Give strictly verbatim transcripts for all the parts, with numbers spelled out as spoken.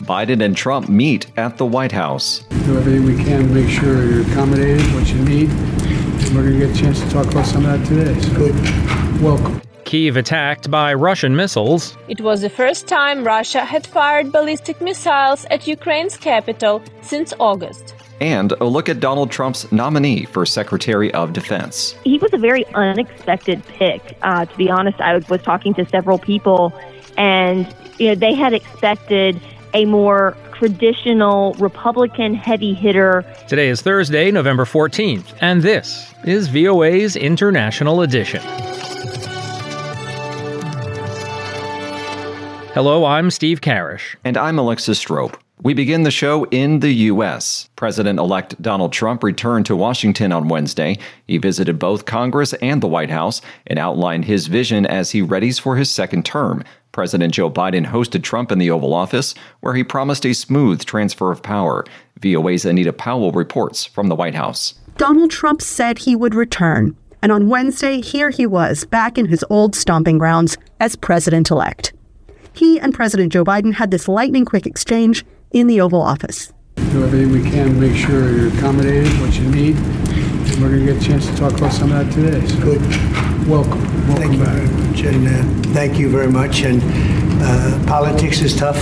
Biden and Trump meet at the White House. Do everything we can to make sure you're accommodated, what you need. And we're going to get a chance to talk about some of that today. So good. Welcome. Kyiv attacked by Russian missiles. It was the first time Russia had fired ballistic missiles at Ukraine's capital since August. And a look at Donald Trump's nominee for Secretary of Defense. He was a very unexpected pick. Uh, to be honest, I was talking to several people, and you know they had expected a more traditional Republican heavy hitter. Today is Thursday, November fourteenth, and this is V O A's International Edition. Hello, I'm Steve Karish. And I'm Alexis Strope. We begin the show in the U S. President-elect Donald Trump returned to Washington on Wednesday. He visited both Congress and the White House and outlined his vision as he readies for his second term. President Joe Biden hosted Trump in the Oval Office, where he promised a smooth transfer of power. V O A's Anita Powell reports from the White House. Donald Trump said he would return, and on Wednesday, here he was, back in his old stomping grounds as president-elect. He and President Joe Biden had this lightning-quick exchange in the Oval Office. Do everything we can to make sure you're accommodated, what you need. And we're going to get a chance to talk about some of that today. So good. Welcome. Welcome thank you back. very much. And uh, thank you very much. And uh, politics is tough.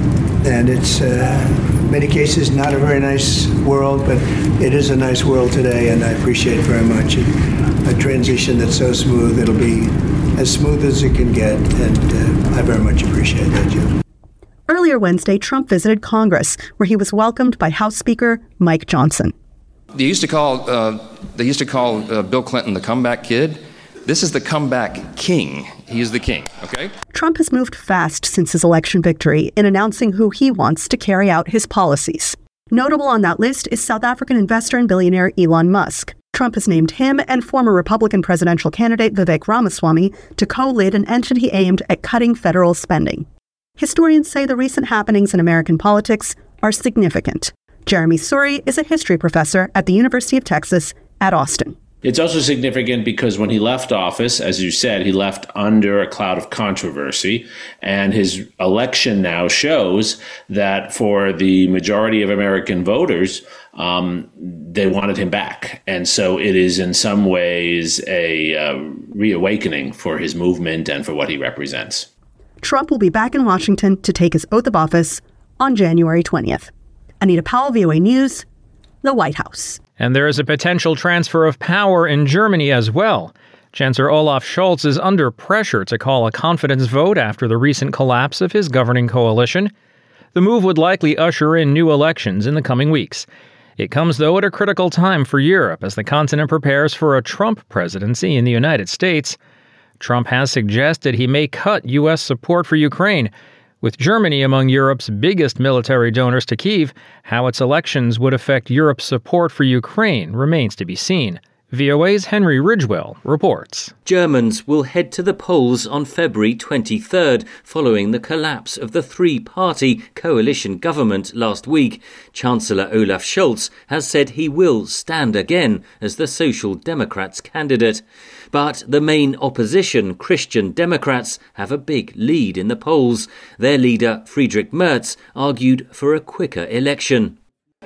And it's, uh, in many cases, not a very nice world, but it is a nice world today. And I appreciate it very much. And a transition that's so smooth, it'll be as smooth as it can get. And uh, I very much appreciate that, Jim. Earlier Wednesday, Trump visited Congress, where he was welcomed by House Speaker Mike Johnson. They used to call uh, they used to call uh, Bill Clinton the comeback kid. This is the comeback king. He is the king, okay? Trump has moved fast since his election victory in announcing who he wants to carry out his policies. Notable on that list is South African investor and billionaire Elon Musk. Trump has named him and former Republican presidential candidate Vivek Ramaswamy to co-lead an entity aimed at cutting federal spending. Historians say the recent happenings in American politics are significant. Jeremy Suri is a history professor at the University of Texas at Austin. It's also significant because when he left office, as you said, he left under a cloud of controversy, and his election now shows that for the majority of American voters, um, they wanted him back. And so it is in some ways a uh, reawakening for his movement and for what he represents. Trump will be back in Washington to take his oath of office on January twentieth. Anita Powell, V O A News, the White House. And there is a potential transfer of power in Germany as well. Chancellor Olaf Scholz is under pressure to call a confidence vote after the recent collapse of his governing coalition. The move would likely usher in new elections in the coming weeks. It comes, though, at a critical time for Europe as the continent prepares for a Trump presidency in the United States. Trump has suggested he may cut U S support for Ukraine. With Germany among Europe's biggest military donors to Kyiv, how its elections would affect Europe's support for Ukraine remains to be seen. V O A's Henry Ridgewell reports. Germans will head to the polls on February twenty-third, following the collapse of the three-party coalition government last week. Chancellor Olaf Scholz has said he will stand again as the Social Democrats' candidate. But the main opposition, Christian Democrats, have a big lead in the polls. Their leader, Friedrich Merz, argued for a quicker election.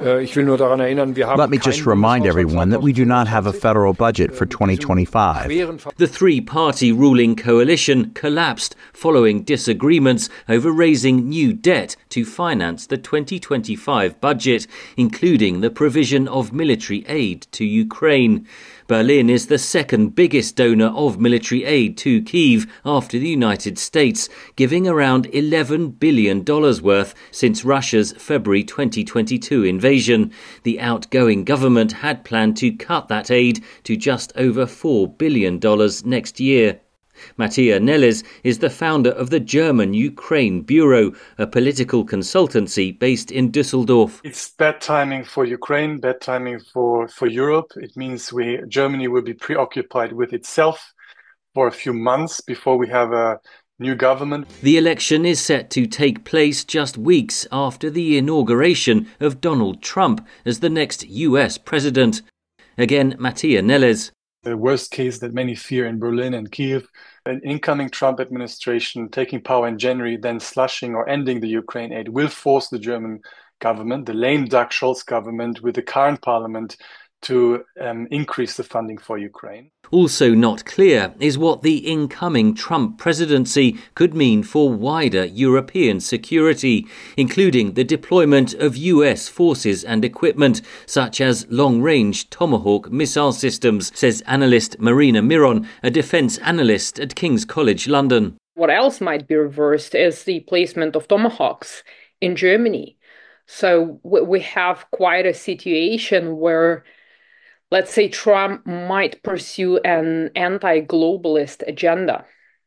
Let me just remind everyone that we do not have a federal budget for twenty twenty-five. The three-party ruling coalition collapsed following disagreements over raising new debt to finance the twenty twenty-five budget, including the provision of military aid to Ukraine. Berlin is the second biggest donor of military aid to Kyiv after the United States, giving around eleven billion dollars worth since Russia's February twenty twenty-two invasion. The outgoing government had planned to cut that aid to just over four billion dollars next year. Mattia Neles is the founder of the German Ukraine Bureau, a political consultancy based in Düsseldorf. It's bad timing for Ukraine, bad timing for, for Europe. It means we Germany will be preoccupied with itself for a few months before we have a new government. The election is set to take place just weeks after the inauguration of Donald Trump as the next U S president. Again, Mattia Neles. The worst case that many fear in Berlin and Kyiv, an incoming Trump administration taking power in January, then slashing or ending the Ukraine aid, will force the German government, the lame duck Scholz government with the current parliament, to um, increase the funding for Ukraine. Also not clear is what the incoming Trump presidency could mean for wider European security, including the deployment of U S forces and equipment, such as long-range Tomahawk missile systems, says analyst Marina Miron, a defence analyst at King's College London. What else might be reversed is the placement of Tomahawks in Germany. So we have quite a situation where, let's say, Trump might pursue an anti-globalist agenda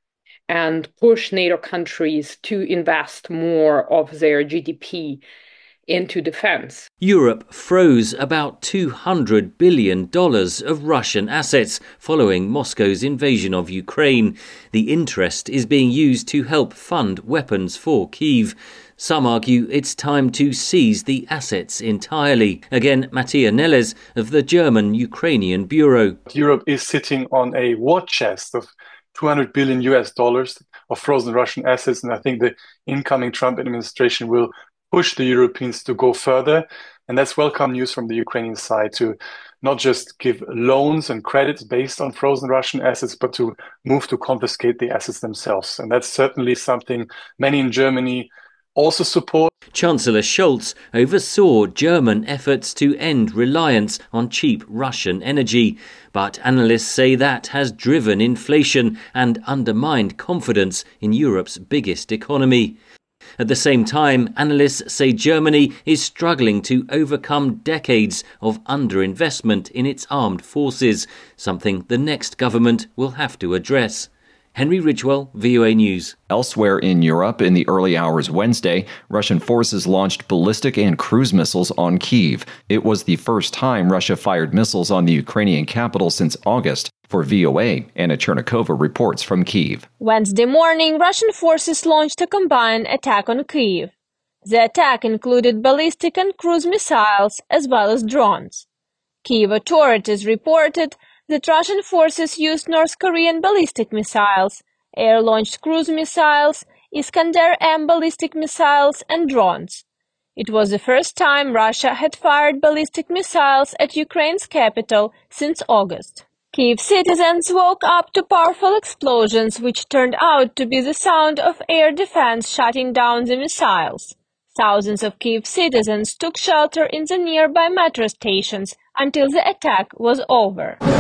and push NATO countries to invest more of their G D P into defense. Europe froze about two hundred billion dollars of Russian assets following Moscow's invasion of Ukraine. The interest is being used to help fund weapons for Kyiv. Some argue it's time to seize the assets entirely. Again, Mattia Neles of the German-Ukrainian Bureau. Europe is sitting on a war chest of two hundred billion U S dollars of frozen Russian assets, and I think the incoming Trump administration will push the Europeans to go further. And that's welcome news from the Ukrainian side, to not just give loans and credits based on frozen Russian assets, but to move to confiscate the assets themselves. And that's certainly something many in Germany also support. Chancellor Scholz oversaw German efforts to end reliance on cheap Russian energy, but analysts say that has driven inflation and undermined confidence in Europe's biggest economy. At the same time, analysts say Germany is struggling to overcome decades of underinvestment in its armed forces, something the next government will have to address. Henry Ridgwell, V O A News. Elsewhere in Europe, in the early hours Wednesday, Russian forces launched ballistic and cruise missiles on Kyiv. It was the first time Russia fired missiles on the Ukrainian capital since August. For V O A, Anna Chernikova reports from Kyiv. Wednesday morning, Russian forces launched a combined attack on Kyiv. The attack included ballistic and cruise missiles, as well as drones. Kyiv authorities reported that Russian forces used North Korean ballistic missiles, air-launched cruise missiles, Iskander M ballistic missiles, and drones. It was the first time Russia had fired ballistic missiles at Ukraine's capital since August. Kyiv citizens woke up to powerful explosions, which turned out to be the sound of air defense shutting down the missiles. Thousands of Kyiv citizens took shelter in the nearby metro stations until the attack was over. A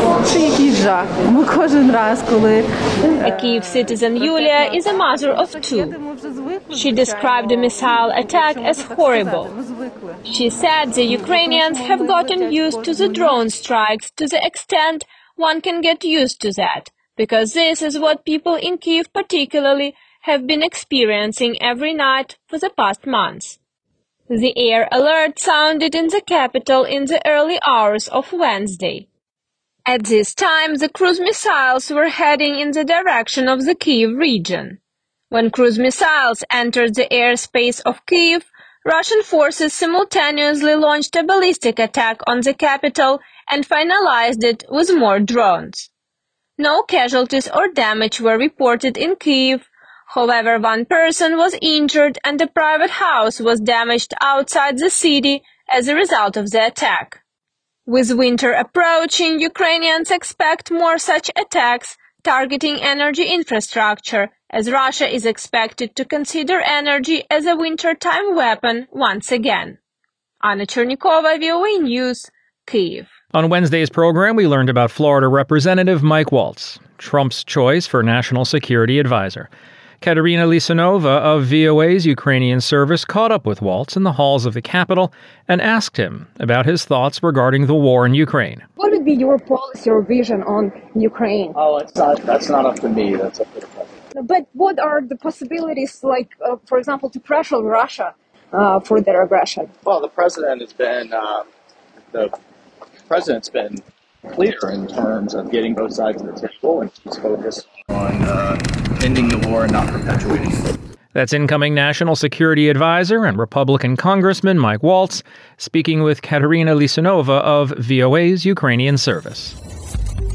Kyiv citizen, Yulia, is a mother of two. She described the missile attack as horrible. She said the Ukrainians have gotten used to the drone strikes to the extent one can get used to that, because this is what people in Kyiv particularly have been experiencing every night for the past months. The air alert sounded in the capital in the early hours of Wednesday. At this time, the cruise missiles were heading in the direction of the Kyiv region. When cruise missiles entered the airspace of Kyiv, Russian forces simultaneously launched a ballistic attack on the capital and finalized it with more drones. No casualties or damage were reported in Kyiv. However, one person was injured and a private house was damaged outside the city as a result of the attack. With winter approaching, Ukrainians expect more such attacks targeting energy infrastructure, as Russia is expected to consider energy as a wintertime weapon once again. Anna Chernikova, V O A News, Kyiv. On Wednesday's program, we learned about Florida Representative Mike Waltz, Trump's choice for National Security Advisor. Katerina Lisanova of V O A's Ukrainian service caught up with Waltz in the halls of the Capitol and asked him about his thoughts regarding the war in Ukraine. What would be your policy or vision on Ukraine? Oh, it's not, that's not up to me. That's up to the president. But what are the possibilities, like, uh, for example, to pressure Russia uh, for their aggression? Well, the president has been, uh, the president's been clear in terms of getting both sides of the table, and he's focused on uh, ending the war and not perpetuating it. That's incoming National Security Advisor and Republican Congressman Mike Waltz speaking with Katerina Lisanova of V O A's Ukrainian service.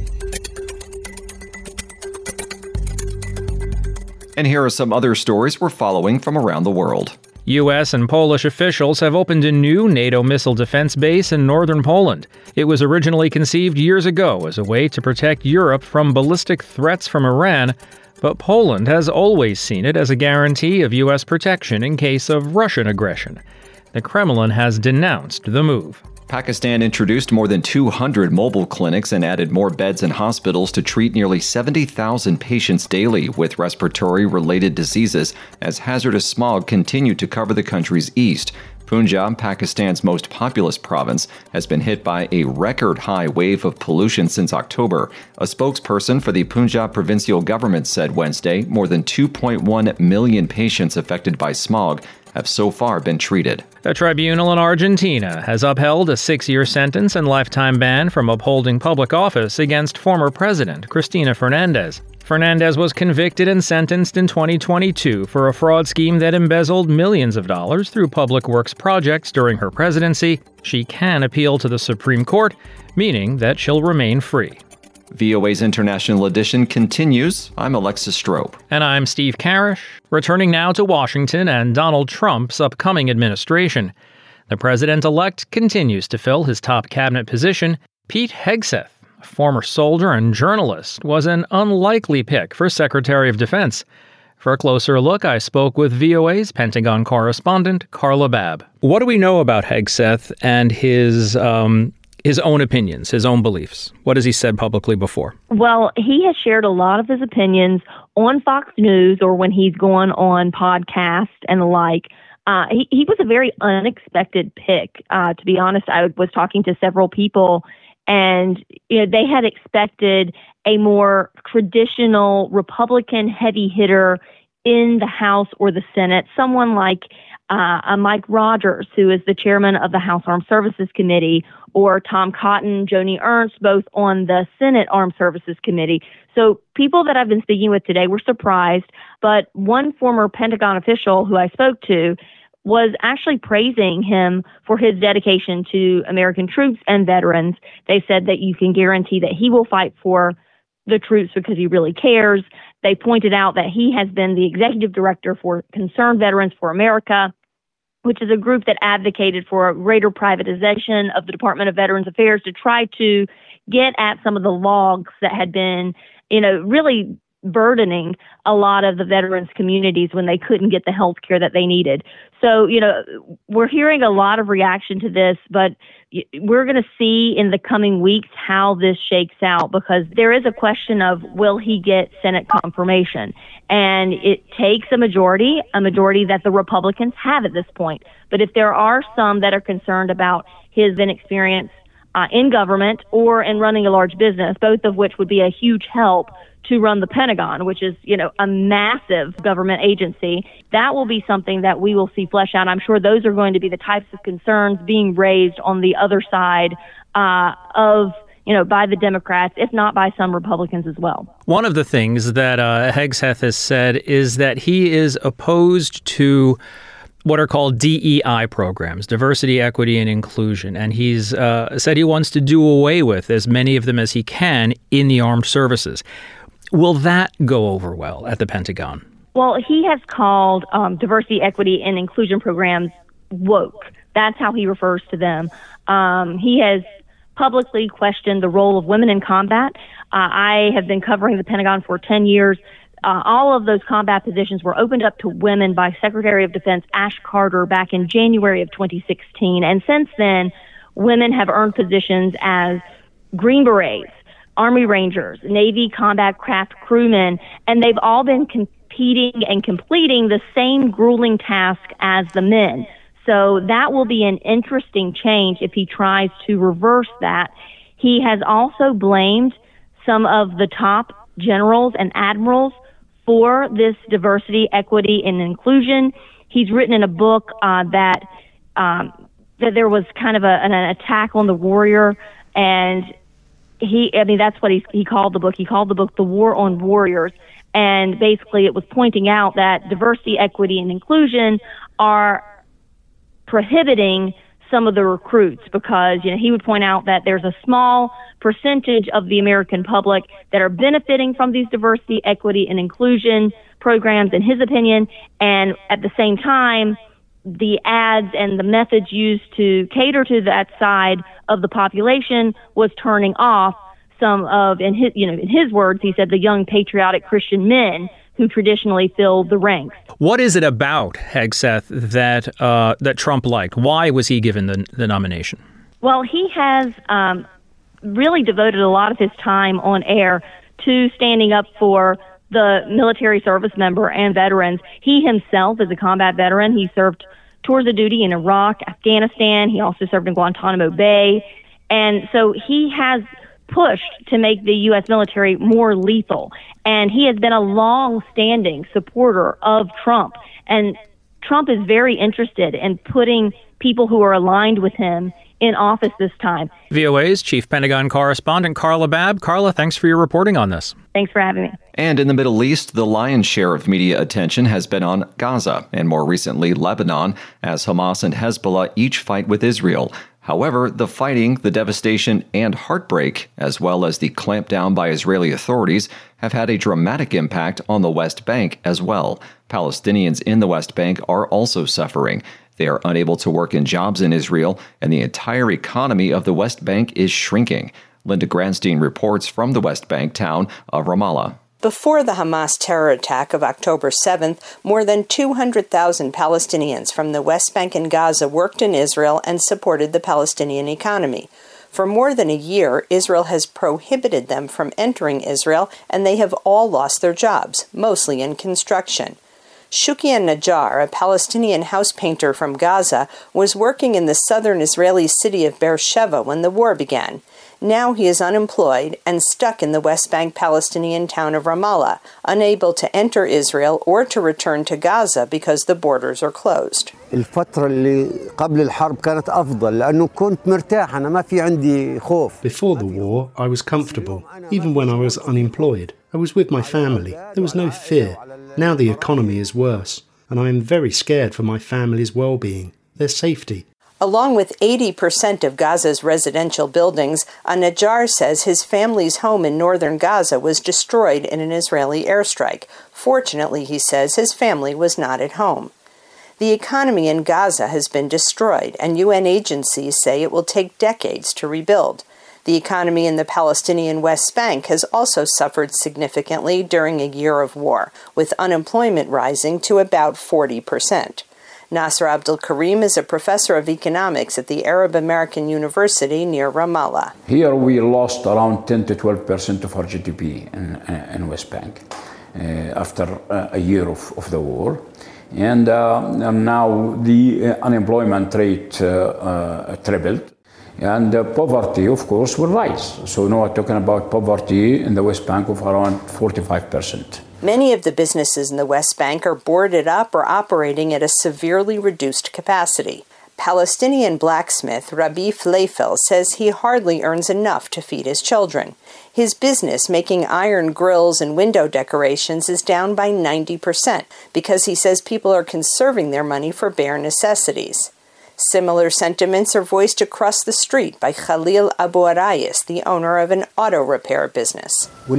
And here are some other stories we're following from around the world. U S and Polish officials have opened a new NATO missile defense base in northern Poland. It was originally conceived years ago as a way to protect Europe from ballistic threats from Iran, but Poland has always seen it as a guarantee of U S protection in case of Russian aggression. The Kremlin has denounced the move. Pakistan introduced more than two hundred mobile clinics and added more beds in hospitals to treat nearly seventy thousand patients daily with respiratory-related diseases as hazardous smog continued to cover the country's east. Punjab, Pakistan's most populous province, has been hit by a record-high wave of pollution since October. A spokesperson for the Punjab provincial government said Wednesday more than two point one million patients affected by smog have so far been treated. A tribunal in Argentina has upheld a six-year sentence and lifetime ban from upholding public office against former President Cristina Fernandez. Fernandez was convicted and sentenced in twenty twenty-two for a fraud scheme that embezzled millions of dollars through public works projects during her presidency. She can appeal to the Supreme Court, meaning that she'll remain free. V O A's International Edition continues. I'm Alexis Strope. And I'm Steve Karish, returning now to Washington and Donald Trump's upcoming administration. The president-elect continues to fill his top cabinet position. Pete Hegseth, a former soldier and journalist, was an unlikely pick for Secretary of Defense. For a closer look, I spoke with V O A's Pentagon correspondent, Carla Babb. What do we know about Hegseth and his um, his own opinions, his own beliefs? What has he said publicly before? Well, he has shared a lot of his opinions on Fox News or when he's gone on podcasts and the like. Uh, he, he was a very unexpected pick. Uh, to be honest, I was talking to several people, and you know, they had expected a more traditional Republican heavy hitter in the House or the Senate, someone like uh, a Mike Rogers, who is the chairman of the House Armed Services Committee, or Tom Cotton, Joni Ernst, both on the Senate Armed Services Committee. So people that I've been speaking with today were surprised, but one former Pentagon official who I spoke to was actually praising him for his dedication to American troops and veterans. They said that you can guarantee that he will fight for the troops because he really cares. They pointed out that he has been the executive director for Concerned Veterans for America, which is a group that advocated for a greater privatization of the Department of Veterans Affairs to try to get at some of the logs that had been, you know, really burdening a lot of the veterans communities when they couldn't get the health care that they needed. So, you know, we're hearing a lot of reaction to this, but we're going to see in the coming weeks how this shakes out, because there is a question of, will he get Senate confirmation? And it takes a majority, a majority that the Republicans have at this point. But if there are some that are concerned about his inexperience uh, in government or in running a large business, both of which would be a huge help to run the Pentagon, which is, you know, a massive government agency, that will be something that we will see flesh out. I'm sure those are going to be the types of concerns being raised on the other side uh, of, you know, by the Democrats, if not by some Republicans as well. One of the things that uh, Hegseth has said is that he is opposed to what are called D E I programs, diversity, equity, and inclusion. And he's uh, said he wants to do away with as many of them as he can in the armed services. Will that go over well at the Pentagon? Well, he has called um, diversity, equity, and inclusion programs woke. That's how he refers to them. Um, he has publicly questioned the role of women in combat. Uh, I have been covering the Pentagon for ten years. Uh, all of those combat positions were opened up to women by Secretary of Defense Ash Carter back in January of twenty sixteen. And since then, women have earned positions as Green Berets, Army Rangers, Navy combat craft crewmen, and they've all been competing and completing the same grueling task as the men. So that will be an interesting change if he tries to reverse that. He has also blamed some of the top generals and admirals for this diversity, equity, and inclusion. He's written in a book uh, that um, that there was kind of a, an attack on the warrior, and He, I mean, that's what he, he called the book. He called the book The War on Warriors. And basically it was pointing out that diversity, equity, and inclusion are prohibiting some of the recruits, because, you know, he would point out that there's a small percentage of the American public that are benefiting from these diversity, equity, and inclusion programs, in his opinion, and at the same time, the ads and the methods used to cater to that side of the population was turning off some of, in his, you know, in his words, he said, the young patriotic Christian men who traditionally filled the ranks. What is it about, Hegseth, that uh, that Trump liked? Why was he given the, the nomination? Well, he has um, really devoted a lot of his time on air to standing up for the military service member and veterans. He himself is a combat veteran. He served tours of duty in Iraq, Afghanistan. He also served in Guantanamo Bay. And so he has pushed to make the U S military more lethal. And he has been a long-standing supporter of Trump. And Trump is very interested in putting people who are aligned with him in office this time. V O A's chief Pentagon correspondent Carla Babb. Carla, thanks for your reporting on this. Thanks for having me. And in the Middle East, the lion's share of media attention has been on Gaza and more recently Lebanon, as Hamas and Hezbollah each fight with Israel. However, the fighting, the devastation, and heartbreak, as well as the clampdown by Israeli authorities, have had a dramatic impact on the West Bank as well. Palestinians in the West Bank are also suffering. They are unable to work in jobs in Israel, and the entire economy of the West Bank is shrinking. Linda Gradstein reports from the West Bank town of Ramallah. Before the Hamas terror attack of October seventh, more than two hundred thousand Palestinians from the West Bank and Gaza worked in Israel and supported the Palestinian economy. For more than a year, Israel has prohibited them from entering Israel, and they have all lost their jobs, mostly in construction. Shukian Najjar, a Palestinian house painter from Gaza, was working in the southern Israeli city of Beersheba when the war began. Now he is unemployed and stuck in the West Bank Palestinian town of Ramallah, unable to enter Israel or to return to Gaza because the borders are closed. الفترة اللي قبل الحرب كانت أفضل لأنه كنت مرتاح أنا ما في عندي خوف. Before the war, I was comfortable, even when I was unemployed. I was with my family. There was no fear. Now the economy is worse, and I am very scared for my family's well-being, their safety. Along with eighty percent of Gaza's residential buildings, Najjar says his family's home in northern Gaza was destroyed in an Israeli airstrike. Fortunately, he says, his family was not at home. The economy in Gaza has been destroyed, and U N agencies say it will take decades to rebuild. The economy in the Palestinian West Bank has also suffered significantly during a year of war, with unemployment rising to about forty percent. Nasser Abdul Karim is a professor of economics at the Arab American University near Ramallah. Here we lost around ten to twelve percent of our G D P in, in West Bank uh, after uh, a year of, of the war. And uh, now the uh, unemployment rate uh, uh, tripled. And uh, poverty, of course, will rise. So now we're talking about poverty in the West Bank of around forty-five percent. Many of the businesses in the West Bank are boarded up or operating at a severely reduced capacity. Palestinian blacksmith Rabbi Fleifel says he hardly earns enough to feed his children. His business, making iron grills and window decorations, is down by ninety percent because he says people are conserving their money for bare necessities. Similar sentiments are voiced across the street by Khalil Abu Arayis, the owner of an auto repair business.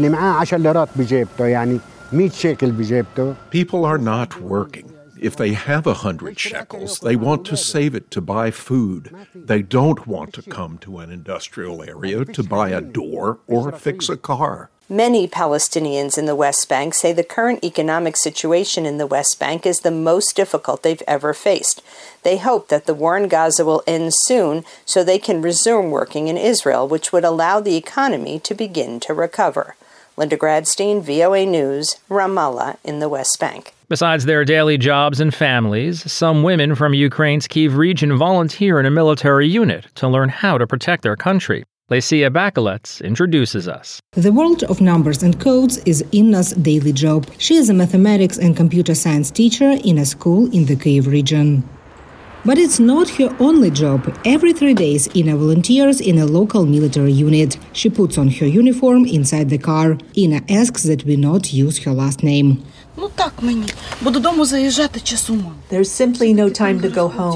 People are not working. If they have a hundred shekels, they want to save it to buy food. They don't want to come to an industrial area to buy a door or fix a car. Many Palestinians in the West Bank say the current economic situation in the West Bank is the most difficult they've ever faced. They hope that the war in Gaza will end soon so they can resume working in Israel, which would allow the economy to begin to recover. Linda Gradstein, V O A News, Ramallah in the West Bank. Besides their daily jobs and families, some women from Ukraine's Kyiv region volunteer in a military unit to learn how to protect their country. Lesia Bakalets introduces us. The world of numbers and codes is Inna's daily job. She is a mathematics and computer science teacher in a school in the Kyiv region. But it's not her only job. Every three days, Inna volunteers in a local military unit. She puts on her uniform inside the car. Inna asks that we not use her last name. There's simply no time to go home.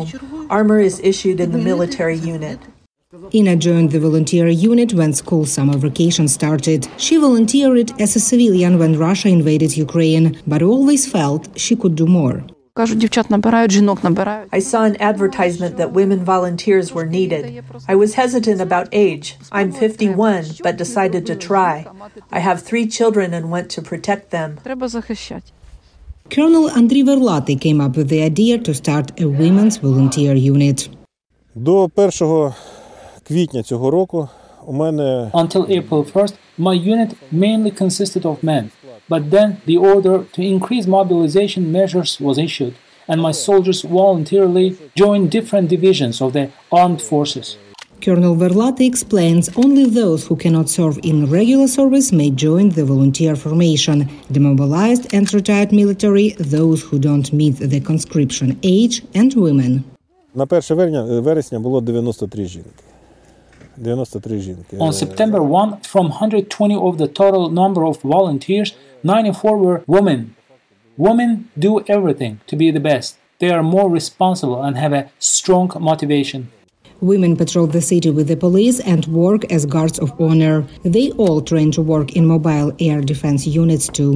Armor is issued in the military unit. Ina joined the volunteer unit when school summer vacation started. She volunteered as a civilian when Russia invaded Ukraine, but always felt she could do more. I saw an advertisement that women volunteers were needed. I was hesitant about age. I'm fifty-one, but decided to try. I have three children and want to protect them. Colonel Andriy Verlatый came up with the idea to start a women's volunteer unit. До першого квітня цього року у мене Until April first, my unit mainly consisted of men. But then the order to increase mobilization measures was issued, and my soldiers voluntarily joined different divisions of the armed forces. Colonel Verlatый explains only those who cannot serve in regular service may join the volunteer formation. Demobilized and retired military, those who don't meet the conscription age, and women. На перше вересня було дев'яносто три жінки. дев'яносто три жінки. On September first, from one hundred twenty of the total number of volunteers, ninety-four were women. Women do everything to be the best. They are more responsible and have a strong motivation. Women patrol the city with the police and work as guards of honor. They all train to work in mobile air defense units too.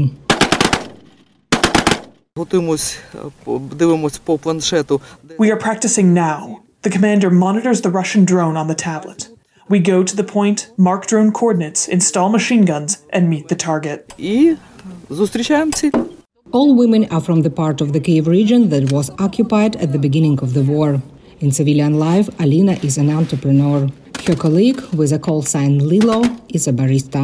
We are practicing now. The commander monitors the Russian drone on the tablet. We go to the point, mark drone coordinates, install machine guns, and meet the target. All women are from the part of the Kyiv region that was occupied at the beginning of the war. In civilian life, Alina is an entrepreneur. Her colleague, with a call sign Lilo, is a barista.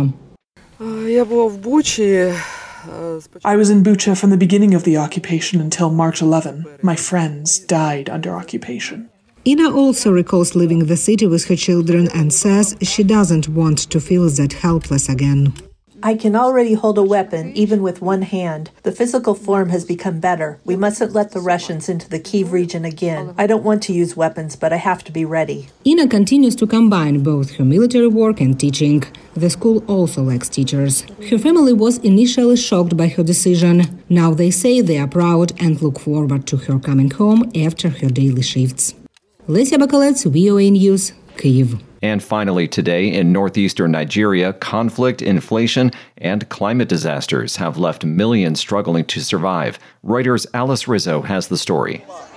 I was in Bucha from the beginning of the occupation until March eleventh. My friends died under occupation. Ina also recalls leaving the city with her children and says she doesn't want to feel that helpless again. I can already hold a weapon, even with one hand. The physical form has become better. We mustn't let the Russians into the Kyiv region again. I don't want to use weapons, but I have to be ready. Ina continues to combine both her military work and teaching. The school also lacks teachers. Her family was initially shocked by her decision. Now they say they are proud and look forward to her coming home after her daily shifts. Lesia Bakalets, V O A News, Kyiv. And finally today, in northeastern Nigeria, conflict, inflation, and climate disasters have left millions struggling to survive. Reuters' Alice Rizzo has the story.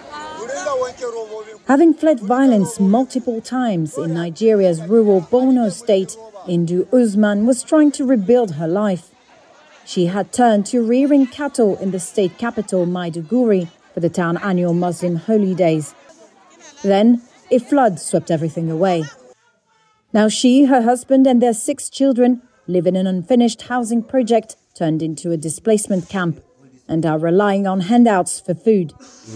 Having fled violence multiple times in Nigeria's rural Borno state, Indu Usman was trying to rebuild her life. She had turned to rearing cattle in the state capital, Maiduguri, for the town annual Muslim holy days. Then, a flood swept everything away. Now she, her husband and their six children live in an unfinished housing project turned into a displacement camp and are relying on handouts for food.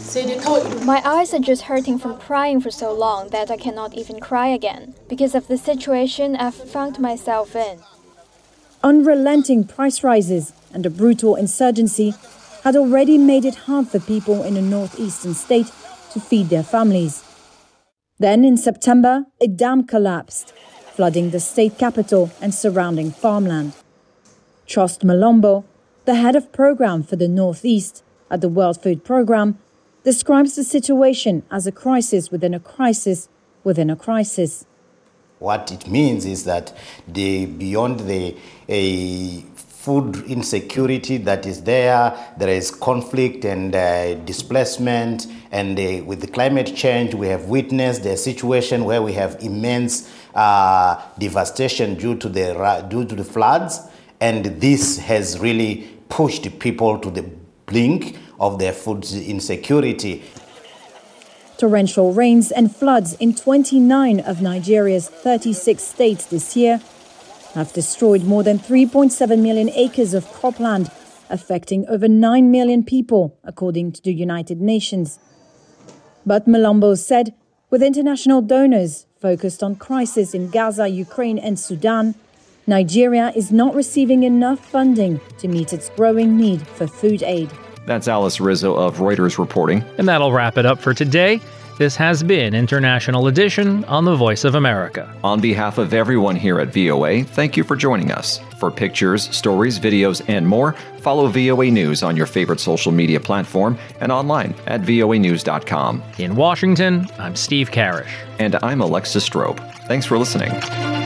My eyes are just hurting from crying for so long that I cannot even cry again because of the situation I've found myself in. Unrelenting price rises and a brutal insurgency had already made it hard for people in a northeastern state to feed their families. Then in September, a dam collapsed, flooding the state capital and surrounding farmland. Trost Malombo, the head of program for the Northeast at the World Food Programme, describes the situation as a crisis within a crisis within a crisis. What it means is that the beyond the a food insecurity that is there, there is conflict and uh, displacement, and uh, with the climate change, we have witnessed a situation where we have immense uh, devastation due to the due to the floods, and this has really pushed people to the brink of their food insecurity. Torrential rains and floods in twenty-nine of Nigeria's thirty-six states this year have destroyed more than three point seven million acres of cropland, affecting over nine million people, according to the United Nations. But Malombo said, with international donors focused on crisis in Gaza, Ukraine and Sudan, Nigeria is not receiving enough funding to meet its growing need for food aid. That's Alice Rizzo of Reuters reporting. And that'll wrap it up for today. This has been International Edition on the Voice of America. On behalf of everyone here at V O A, thank you for joining us. For pictures, stories, videos, and more, follow V O A News on your favorite social media platform and online at V O A news dot com. In Washington, I'm Steve Karish. And I'm Alexis Strope. Thanks for listening.